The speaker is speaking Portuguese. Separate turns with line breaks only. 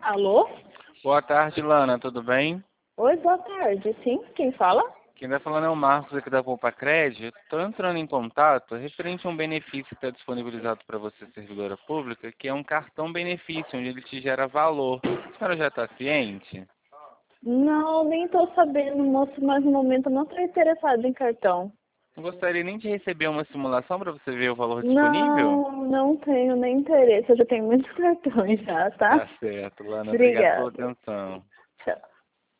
Alô?
Boa tarde, Lana, tudo bem?
Oi, boa tarde. Sim, quem fala?
Quem está falando é o Marcos aqui da Poupa Crédito. Estou entrando em contato referente a um benefício que está disponibilizado para você, servidora pública, que é um cartão benefício, onde ele te gera valor. A senhora já está ciente?
Não, nem estou sabendo, moço, mas no momento eu não estou interessado em cartão.
Não gostaria nem de receber uma simulação para você ver o valor disponível?
Não, não tenho nem interesse. Eu já tenho muitos cartões já, tá?
Tá certo, Lana. Obrigado pela
Obrigada.
atenção.